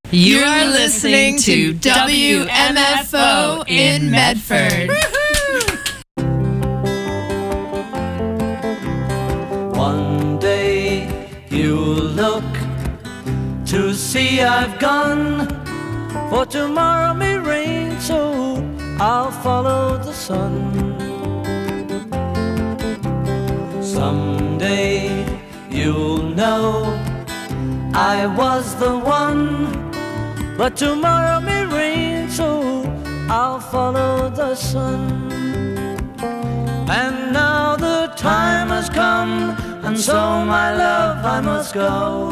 You are listening to WMFO in Medford. One day you'll look to see I've gone, for tomorrow may rain, so I'll follow the sun. Someday you'll know I was the one, but tomorrow may rain, so I'll follow the sun. And now the time has come, and so my love I must go.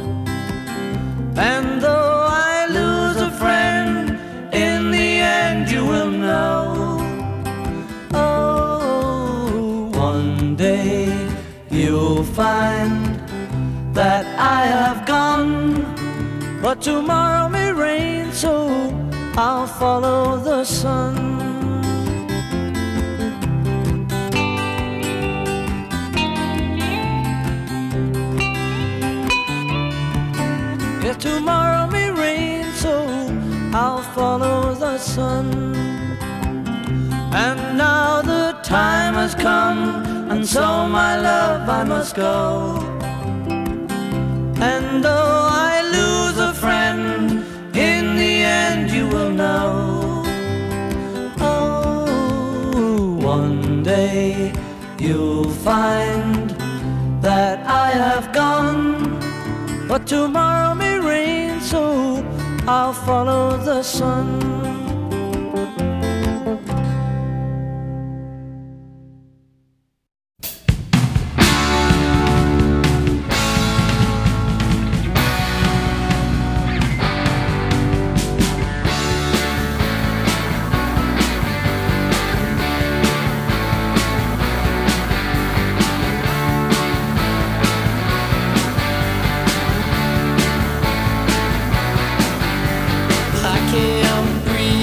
And though I lose a friend, in the end you will know. Oh, one day you'll find that I have gone, but tomorrow may rain, so I'll follow the sun. Yeah, tomorrow may rain, so I'll follow the sun. And now the time has come, and so my love I must go. And though I lose a friend, in the end you will know. Oh, one day you'll find that I have gone, but tomorrow may rain, so I'll follow the sun. I can't breathe.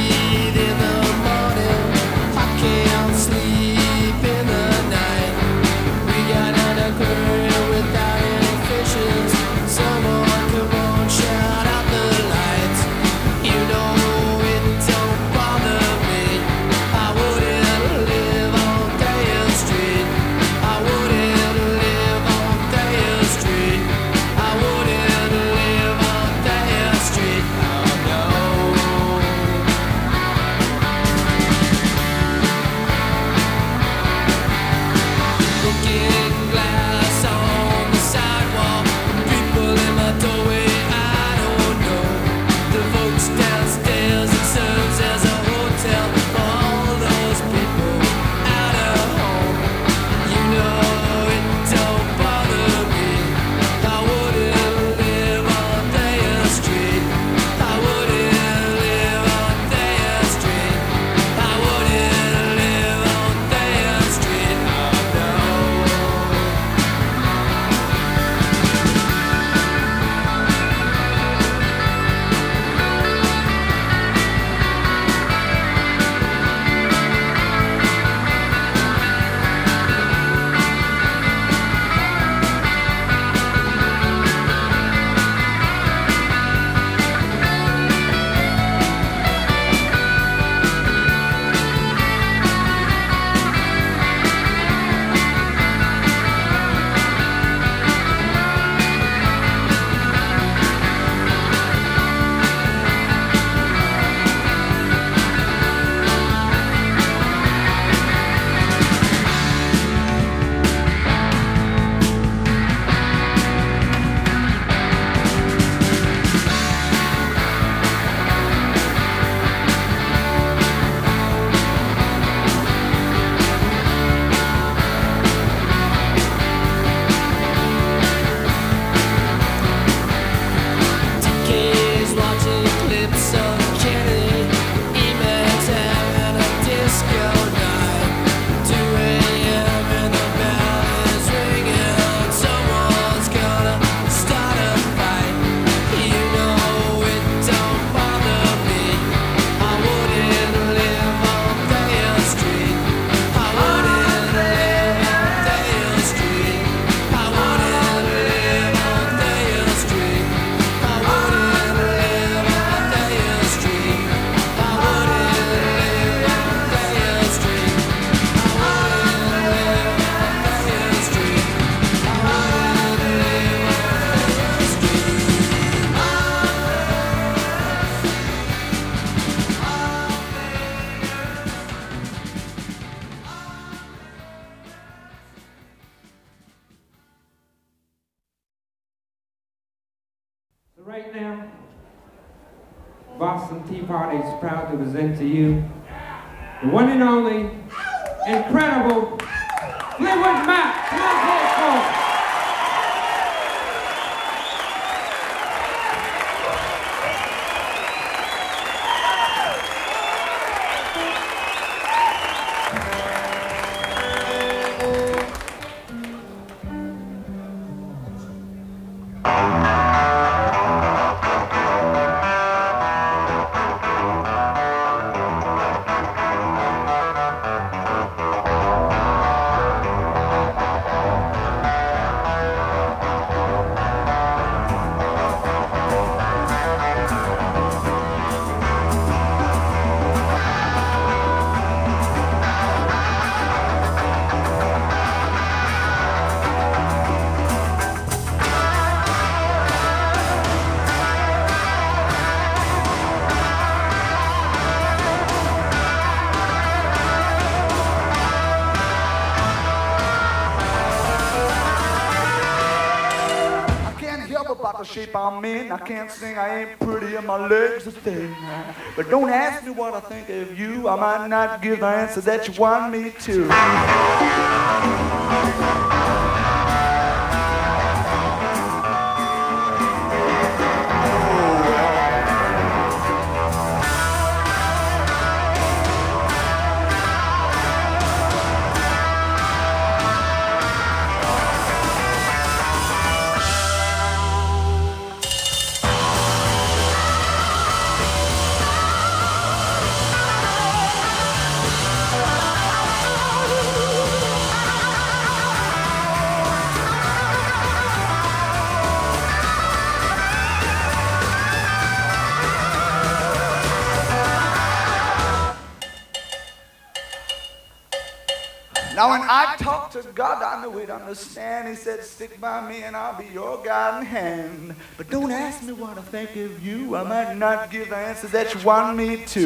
Right now, Boston Tea Party is proud to present to you the one and only, incredible Fleetwood Mac. Come on, folks. About the shape I'm in, I can't sing, I ain't pretty, and my legs are thin. But don't ask me what I think of you, I might not give the answer that you want me to. Now when I talked to God, I knew he'd understand. He said, stick by me and I'll be your guiding hand. But don't ask me what I think of you. I might not give the answer that you want me to.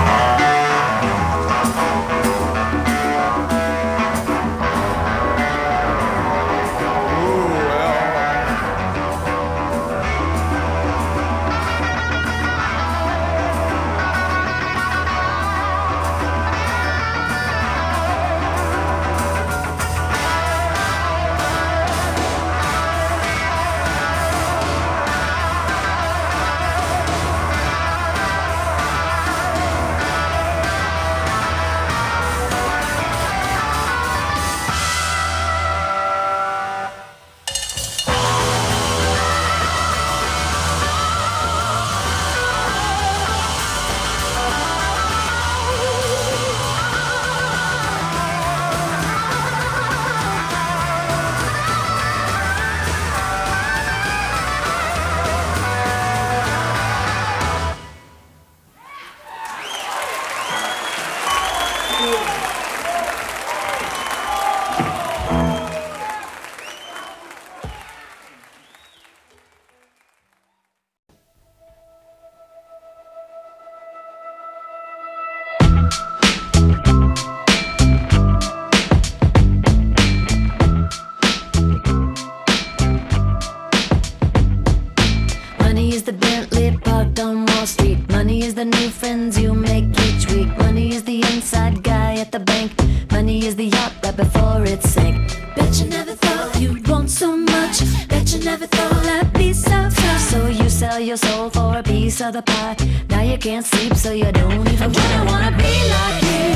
Money is the Bentley parked on Wall Street. Money is the new friends you make each week. Money is the inside guy at the bank. Money is the yacht right before it sank. Bet you never thought you'd want so much. Bet you never thought that'd be so tough. So you sell your soul for a piece of the pie. Now you can't sleep so you don't even try. I wanna be like you.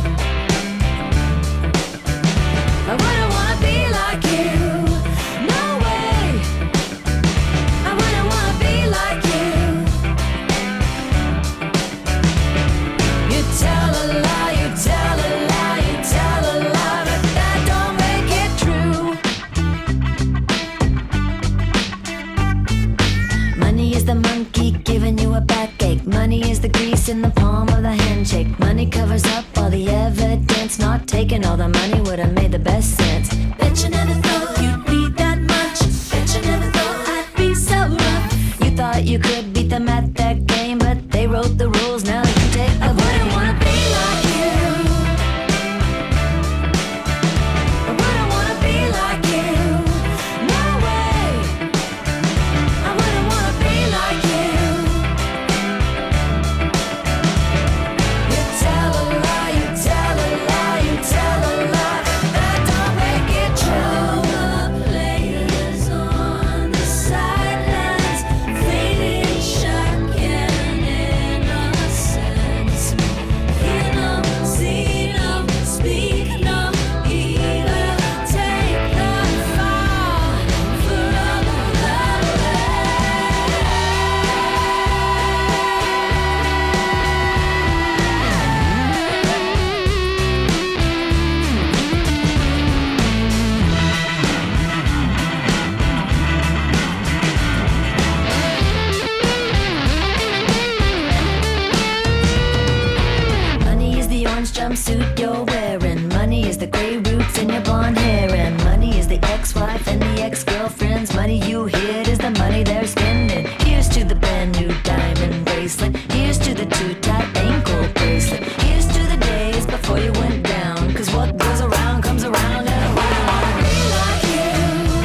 I wouldn't wanna be like you. No way. I wouldn't wanna be like you. You tell a lie, you tell a lie, you tell a lie, but that don't make it true. Money is the monkey giving you a backache. Money is the grease in the palm of the handshake. Money covers up all the evidence. Not taking all the money would have made the best sense. Bet you never thought you'd need that much. Bet you never thought I'd be so rough. You thought you could beat them at that game, but they wrote the rules. Now you take the blame. I wouldn't wanna be like you. I wouldn't wanna be like you. No way. I wouldn't wanna be like you. lips and your blonde hair. And money is the ex-wife and the ex-girlfriend's money. You hid is the money they're spending. Here's to the brand new diamond bracelet. Here's to the too tight ankle bracelet. Here's to the days before you went down. Cause what goes around comes around, and I wouldn't wanna be like you.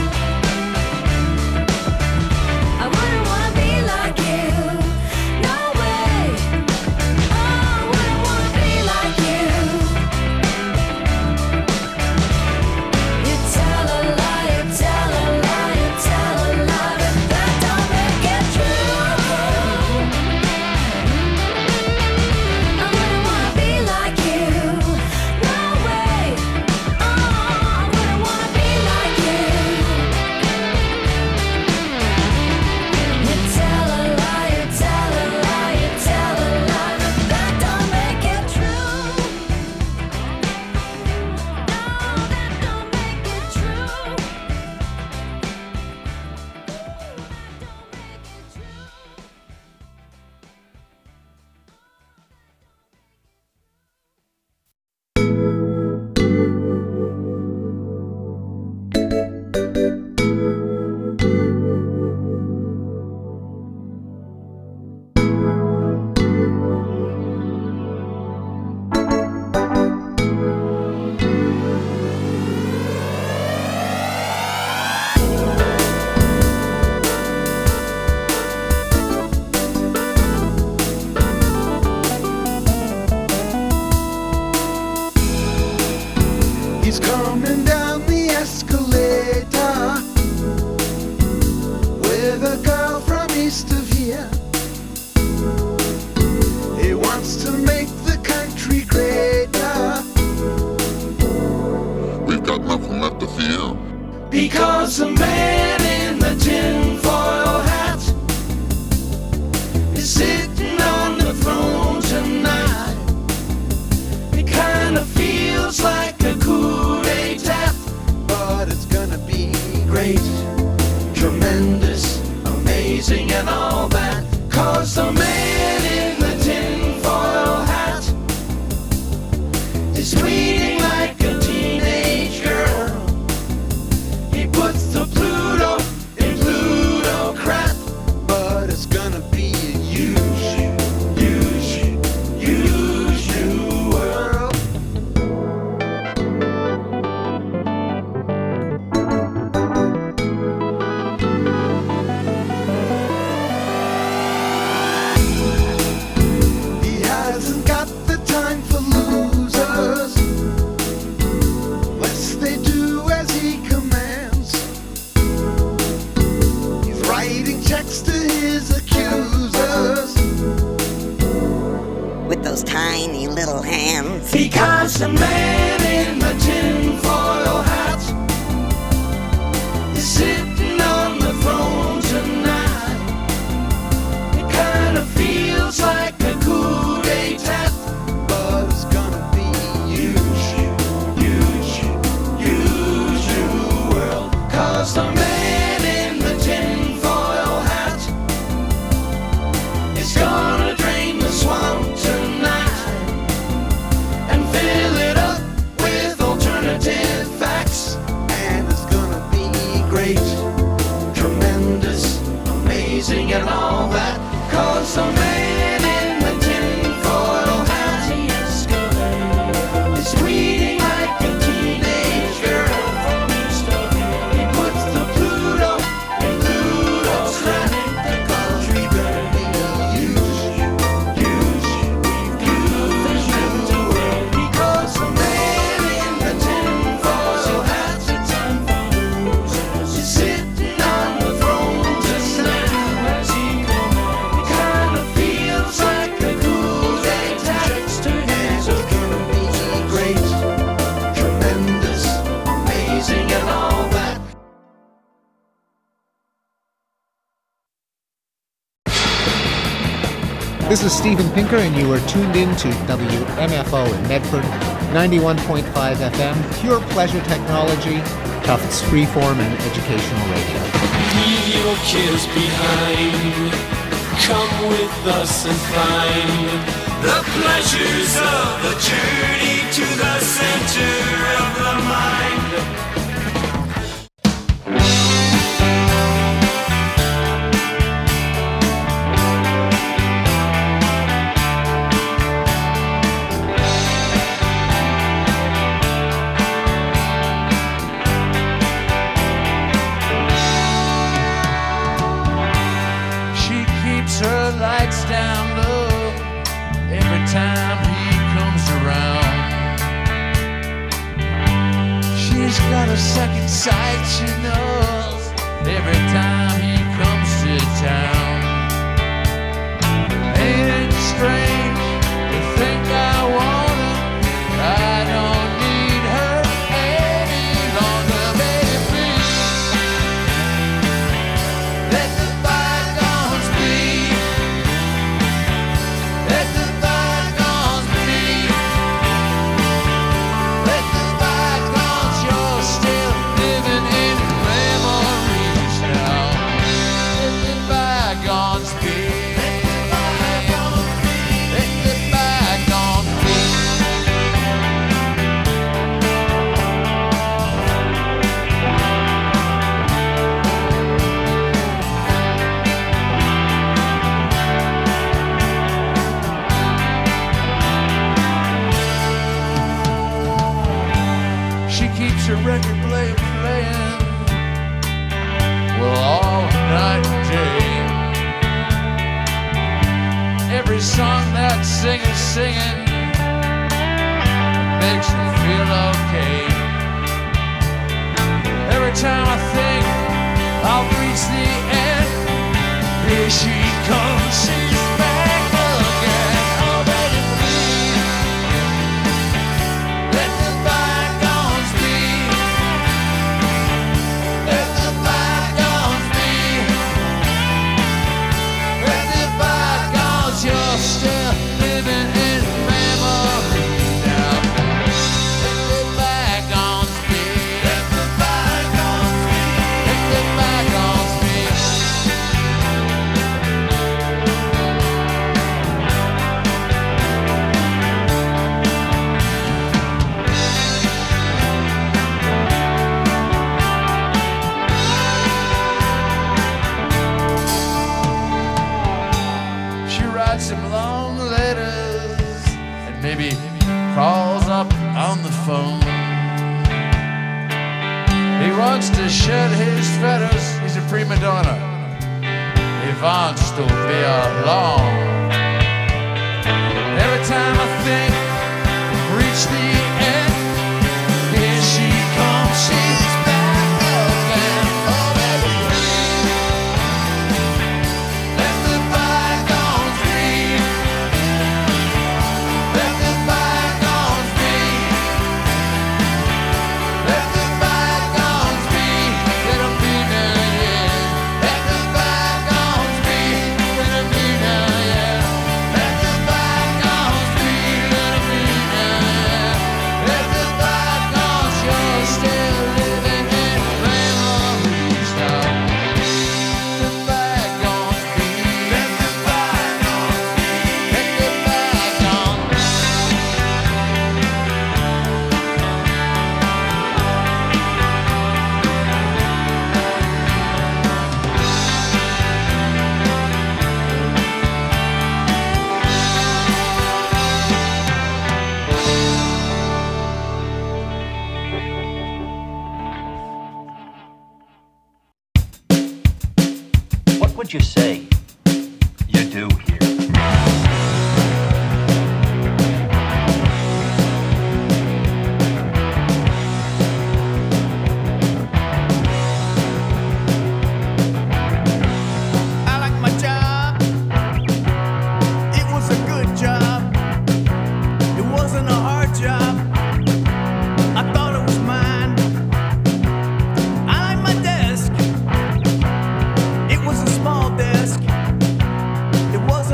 I wouldn't wanna be like you. No way. Oh, I wouldn't wanna be like you. You tell a lie, you tell a lie, you tell a lie, but that don't make it true. I wouldn't wanna be like you. No way. Oh, I wouldn't wanna be like you. You tell a lie, you tell a lie, you tell a lie, but that don't make it true. No, that don't make it true. He's coming down the escalator with a girl from east of here. He wants to make the country greater. We've got nothing left to fear. Because the man in the tinfoil hat is sitting on the throne tonight. It kind of feels like a coup d'etat, But it's gonna be great, tremendous, amazing and all that. Cause the man in the tinfoil hat is bleeding like a teenage girl. He puts the Pluto in plutocrat. but it's gonna be a huge, Huge new world. He hasn't got the time for losers, unless they do as he commands. He's writing checks to his accusers. With those tiny little hands. Because the man in the tinfoil hat is sitting on the throne tonight. It kind of feels like a coup d'etat, But it's gonna be huge. huge new world. Cause the man in the tinfoil hat is gonna drain the swamp tonight and fill it up with alternative facts. And it's gonna be Great, tremendous, amazing and all that. Cause the man in the tinfoil hat is bleeding like a teenage girl. He puts the Pluto in plutocrat. Cause we better be huge new world. Because the man in the tinfoil hat is sitting on the throne tonight. It kind of feels like a coup d'etat. And it's gonna be great, tremendous, amazing and all that. This is Steven Pinker, and you are tuned in to WMFO in Medford, 91.5 FM, pure pleasure technology, Tufts freeform and educational radio. Leave your cares behind. Come with us and find the pleasures of the journey to the center of the mind. got a second sight, she knows, every time he comes to town. Ain't it strange to think I want her? I don't need her any longer, baby, please. Let the bygones be. Let the bygones be. Let the bygones, you're still living in memories now. Let the bygones be. Let the bygones be. She keeps her record player playing, well, all night and day. Every song that singer's singing makes me feel okay. Every time I think I'll reach the end, here she comes, she's back again. Oh, baby, please, let the bygones be. Let the bygones be. Let the bygones, you're still living in memory now. Let the bygones be. Let the bygones be. Let the bygones be. She writes him long letters and maybe calls up on the phone. He wants to shed his feathers, he's a prima donna. He wants to be alone. Every time I think reach the end, here she comes, she's back again. Oh, baby, please, let the bygones be. Let the bygones be. Let the bygones be. Let them be now, yeah. Let the bygones be. Let them be now, yeah. Let the bygones be. Let them be now, yeah. Let the bygones, you're still living in memories now. Let the bygones be. Let the bygones be. Let the bygones be. What would you say you do here? I like my job. It was a good job. It wasn't a hard job. I thought it was mine. I like my desk. It was a small desk. It was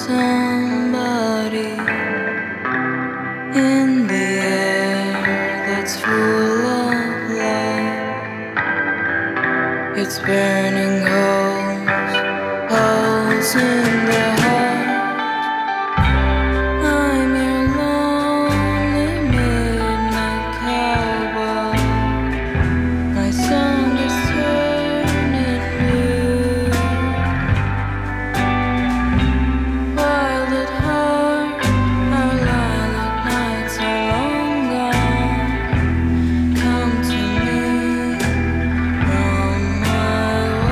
somebody in the air that's full of love. It's burning holes in the heart. I'm your lonely midnight cowboy. My song is turning blue. Wild at heart, our lilac nights are long gone. Come to me, roam my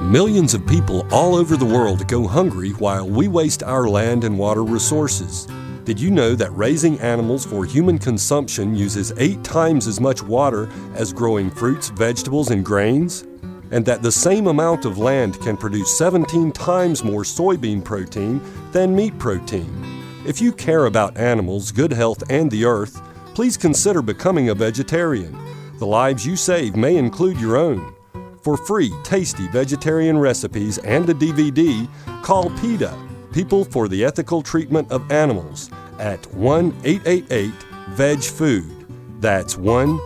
Millions of people all over the world go hungry while we waste our land and water resources. Did you know that raising animals for human consumption uses 8 times as much water as growing fruits, vegetables, and grains? And that the same amount of land can produce 17 times more soybean protein than meat protein? If you care about animals, good health, and the earth, please consider becoming a vegetarian. The lives you save may include your own. For free, tasty vegetarian recipes and a DVD, call PETA, People for the Ethical Treatment of Animals, at 1-888-VEG-FOOD. That's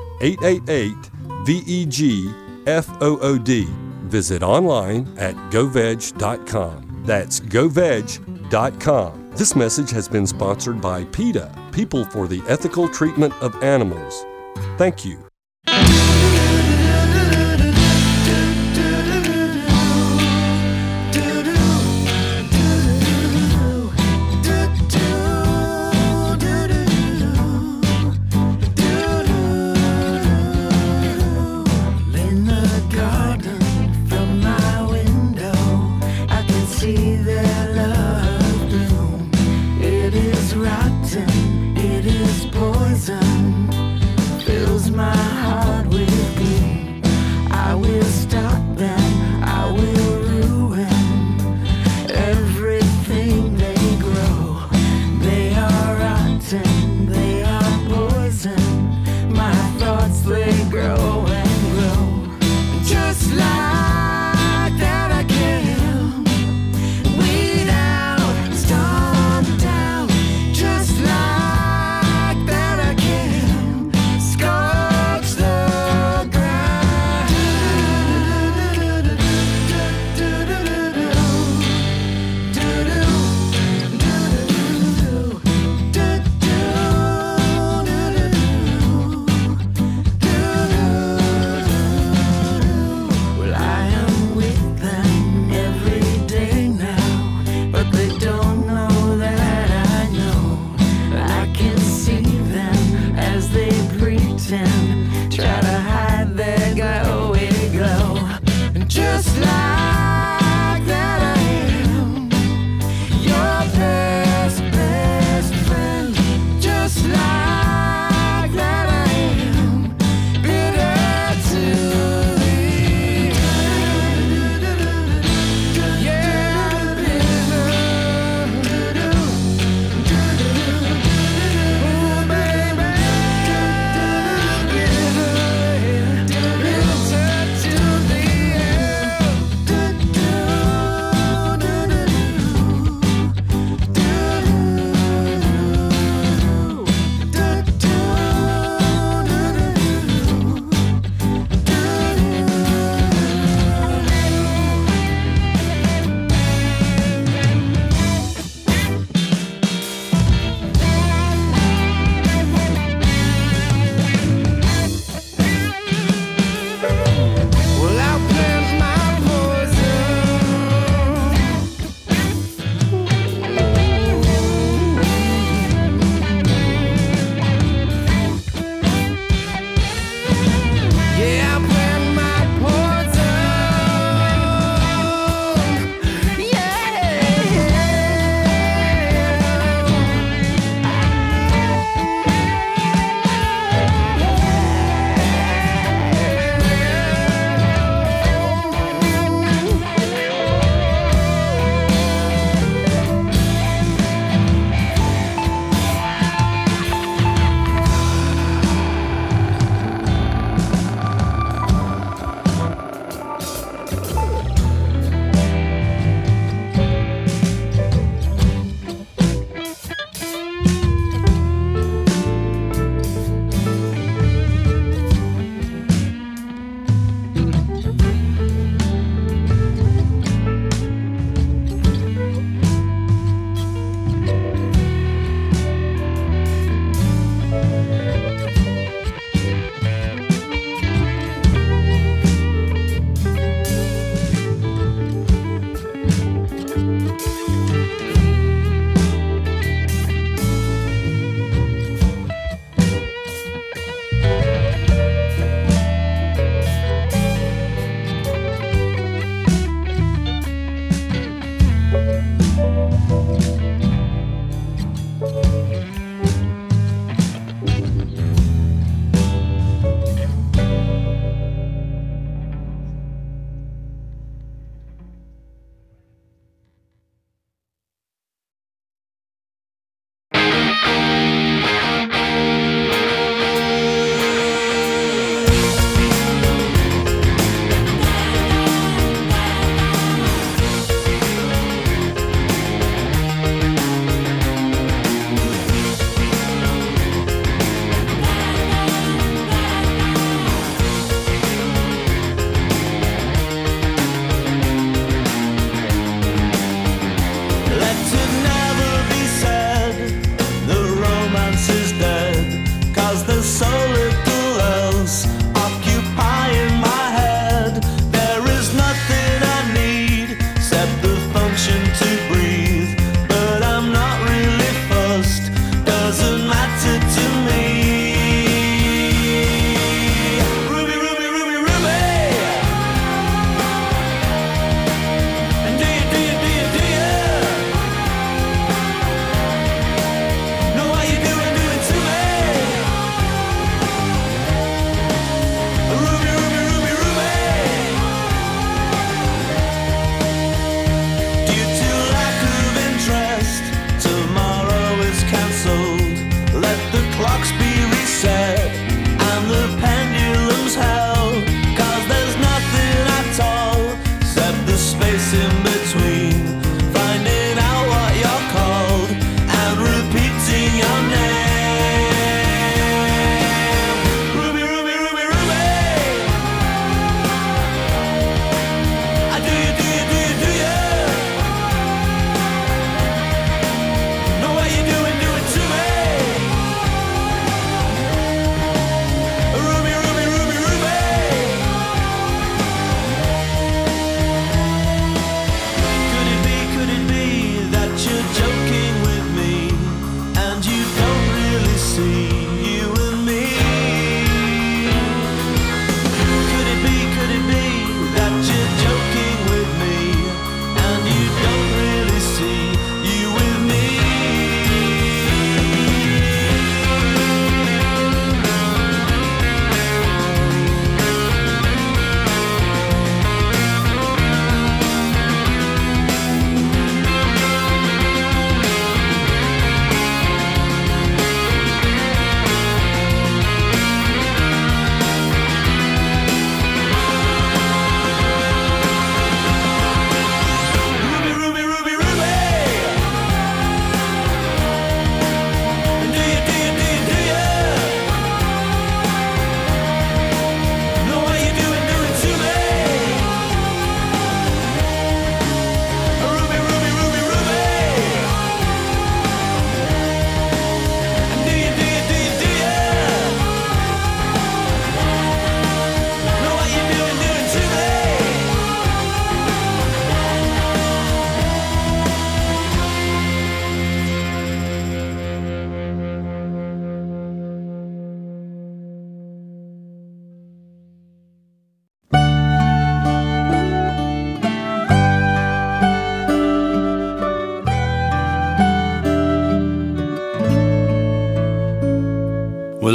1-888-VEG-FOOD. Visit online at goveg.com. That's goveg.com. This message has been sponsored by PETA, People for the Ethical Treatment of Animals. Thank you. It is poison, fills my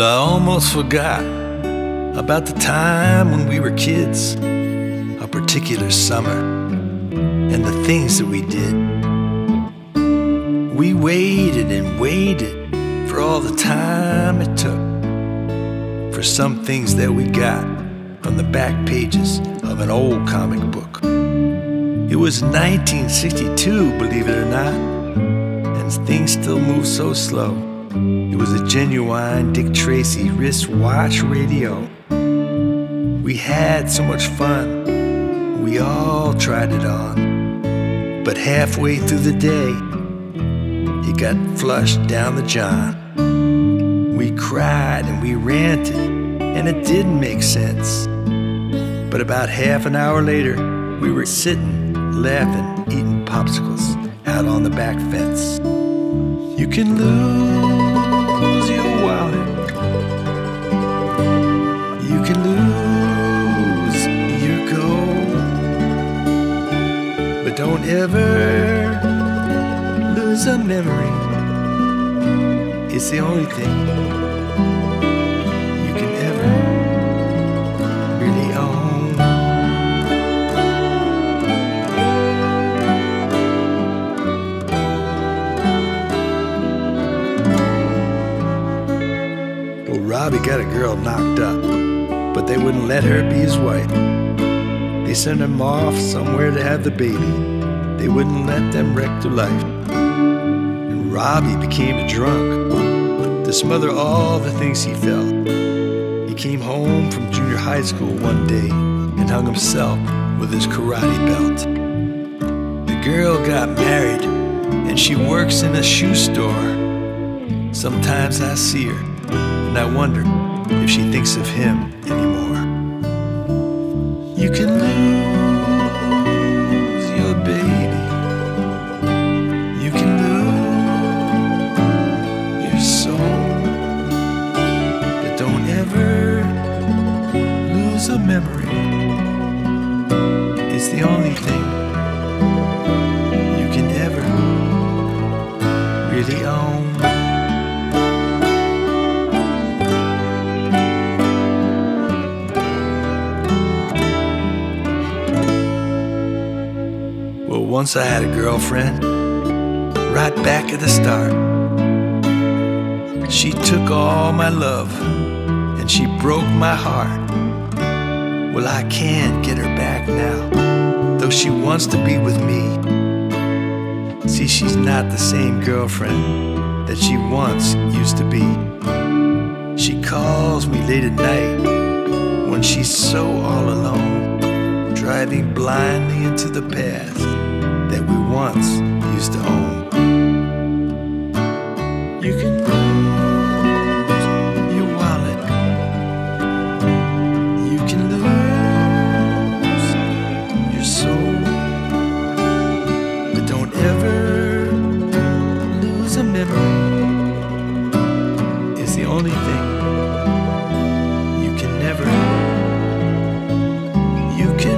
I almost forgot about the time when we were kids, a particular summer, and the things that we did. We waited and waited for all the time it took for some things that we got from the back pages of an old comic book. It was 1962, believe it or not, and things still move so slow. It was a genuine Dick Tracy wristwatch radio. We had so much fun, we all tried it on. But halfway through the day, it got flushed down the john. We cried and we ranted, and it didn't make sense. But about half an hour later, we were sitting, laughing, eating popsicles out on the back fence. You can lose your wallet. You can lose your gold. But don't ever lose a memory. It's the only thing you can ever really own. Well, Robbie got a girl knocked up, but they wouldn't let her be his wife. They sent him off somewhere to have the baby. They wouldn't let them wreck their life. And Robbie became a drunk to smother all the things he felt. He came home from junior high school one day and hung himself with his karate belt. The girl got married and she works in a shoe store. Sometimes I see her and I wonder if she thinks of him anymore. You can lose your baby. You can lose your soul. But don't ever lose a memory. It's the only thing you can ever really own. Once I had a girlfriend, right back at the start. She took all my love and she broke my heart. Well, I can't get her back now, though she wants to be with me. See, she's not the same girlfriend that she once used to be. She calls me late at night when she's so all alone, driving blindly into the past that we once used to own. You can lose your wallet. You can lose your soul. But don't ever lose a memory. It's the only thing you can never. You can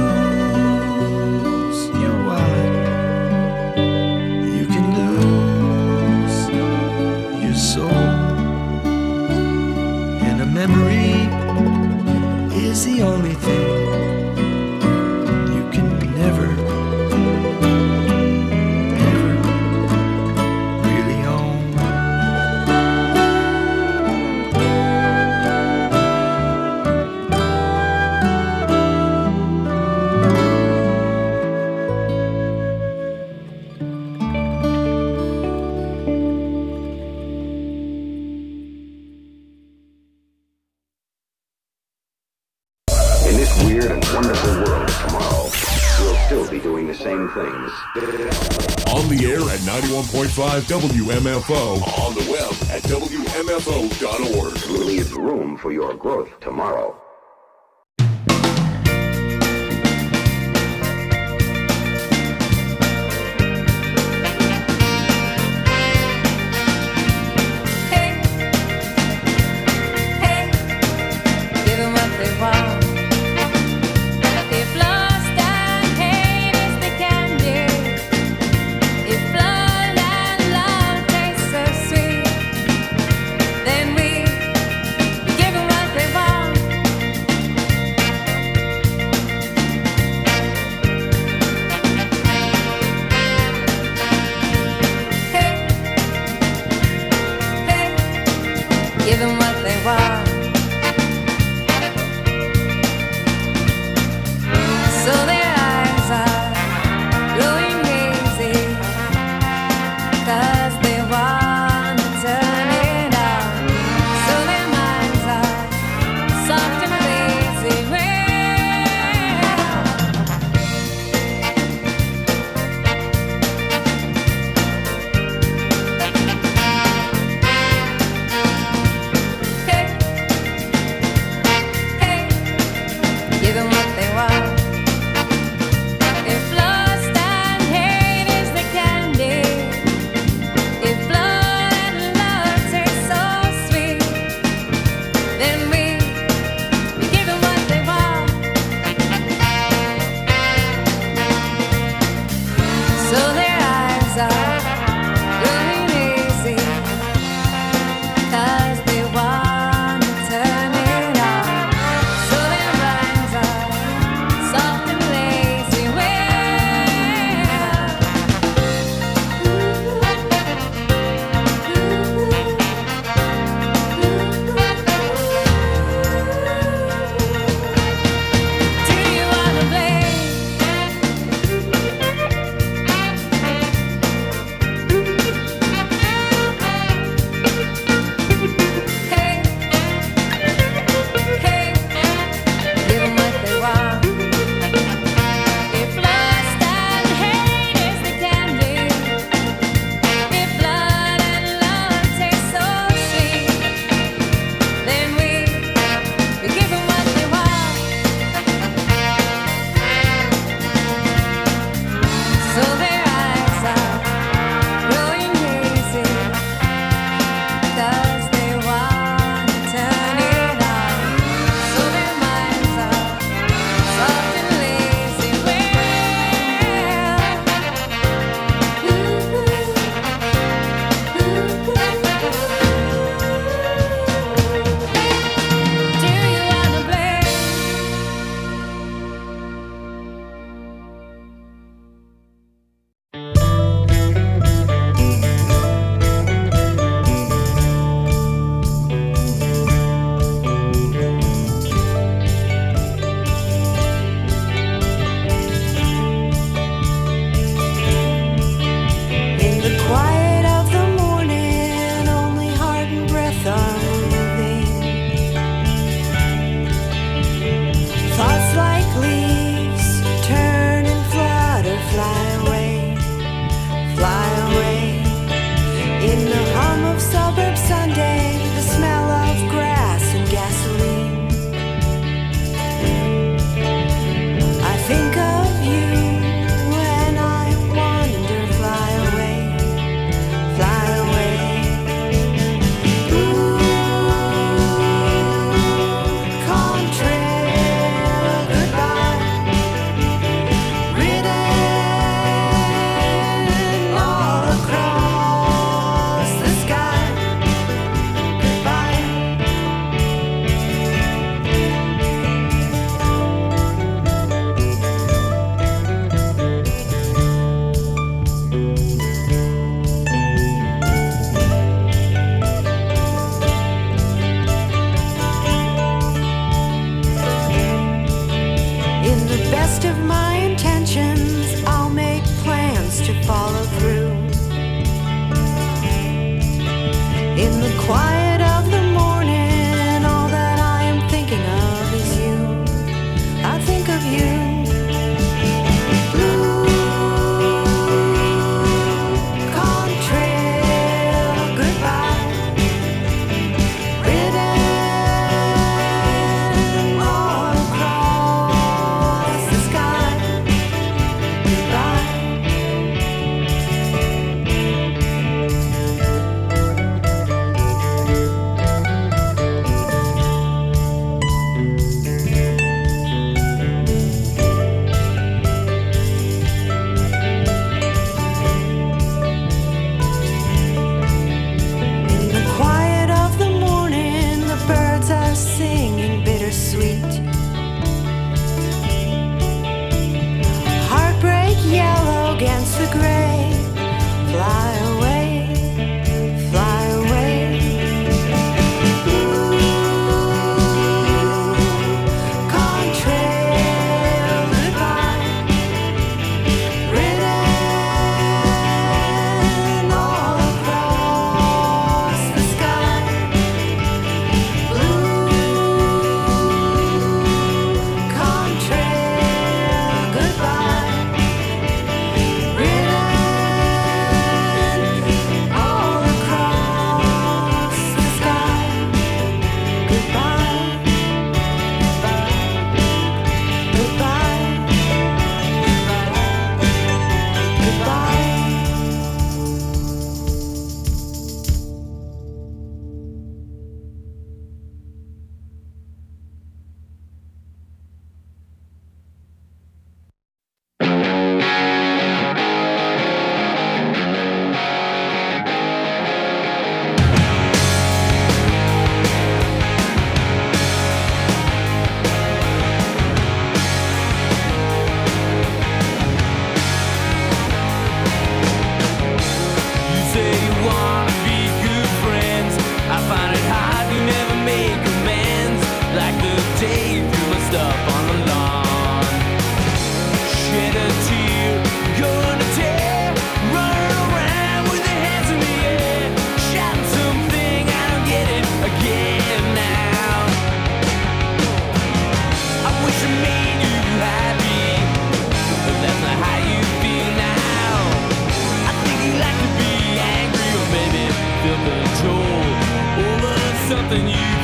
memory is the only thing you can never, ever really own. Things. On the air at 91.5 WMFO. On the web at WMFO.org. Leave room for your growth tomorrow.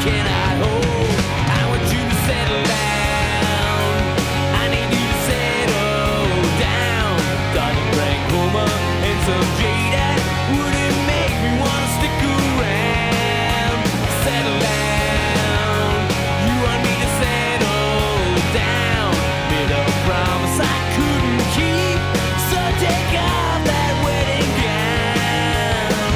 can I hold? I want you to settle down. I need you to settle down. Dr. Frank Homer and some J-Dad wouldn't make me wanna stick around. Settle down. You want me to settle down. Made a promise I couldn't keep, so take off that wedding gown.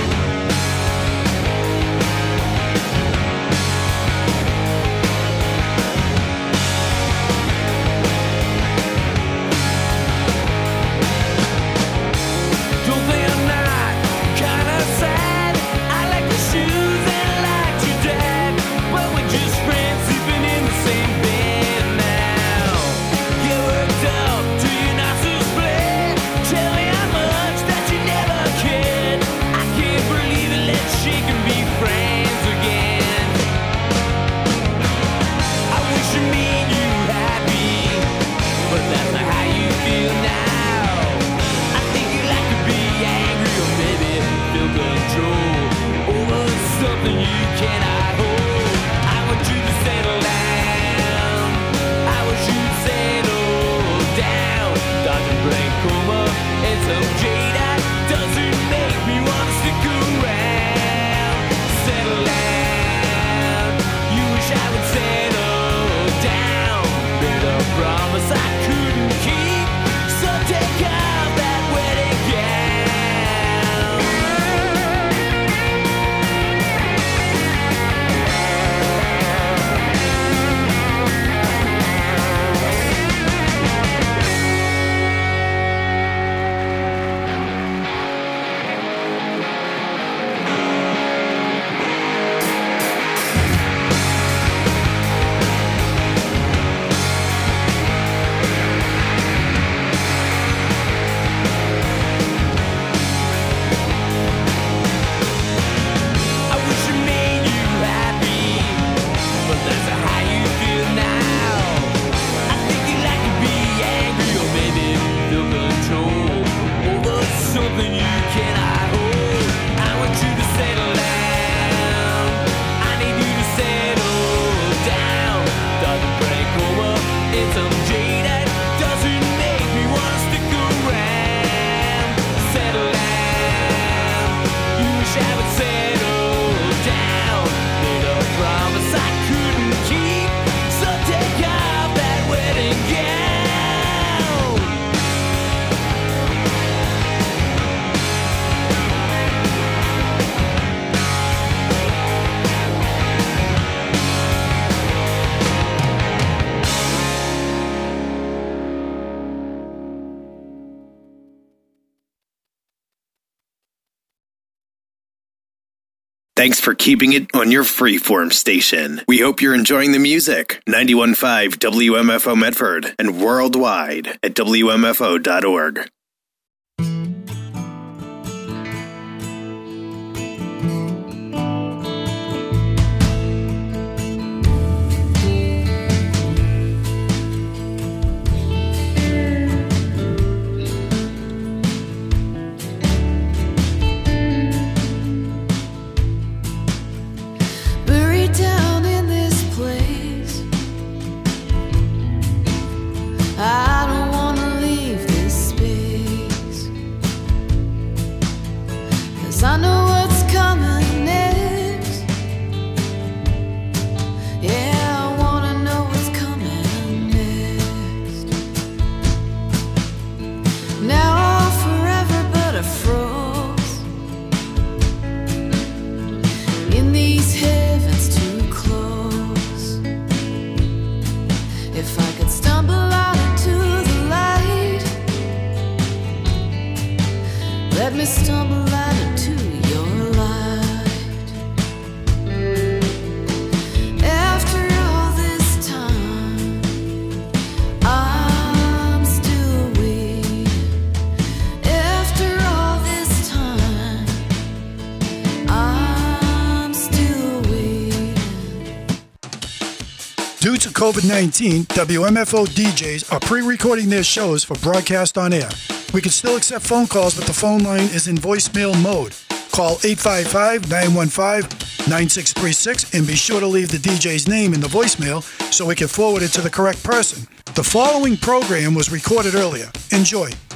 Don't think I'm not kinda sad. I like your shoes and like your dad, but we're just friends sleeping in the same bed now. Get worked up to your nostrils flare. Tell me how much that you never cared. I can't believe it. Let's shake and be friends again. I wish it made you happy, but that's not how you feel now. I think you like to be angry or maybe feel control over something you cannot hold. I want you to settle down. I want you to settle down. Dr. Frank Coma and some J-Dot doesn't make me wanna stick around. Settle down. You wish I would settle down. Made a promise I couldn't keep, so take off that wedding gown. I wish it made you happy, but that's not how you feel now. I think you like to be angry or maybe feel control over something you cannot hold. I want you to settle down. I need you to settle down. Dr. Frank Coma and some J-Dad doesn't make me wanna stick around. Settle down. You wish I would settle down. Made a promise I couldn't keep, so take off that wedding gown. Thanks for keeping it on your freeform station. We hope you're enjoying the music. 91.5 WMFO Medford and worldwide at WMFO.org. Buried down in this place, I don't wanna leave this space, 'cause I know what's coming next. Yeah, I wanna know what's coming next. Now I'm forever but a froze in these heavens too close. If I could stumble out into the light, let me stumble out into your light. After all this time, I'm still waiting. After all this time, I'm still waiting. Due to COVID-19, WMFO DJs are pre-recording their shows for broadcast on air. We can still accept phone calls, but the phone line is in voicemail mode. Call 855-915-9636 and be sure to leave the DJ's name in the voicemail so we can forward it to the correct person. The following program was recorded earlier. Enjoy.